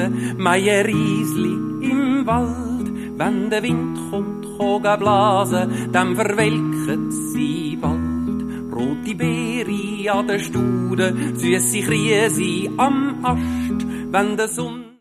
Wiesen, Meierriesli im Wald. Wenn der Wind kommt, kann blasen, dann verwelken sie bald. Rote Beere an der Staude, süsse Krise am Ast, wenn der Sonne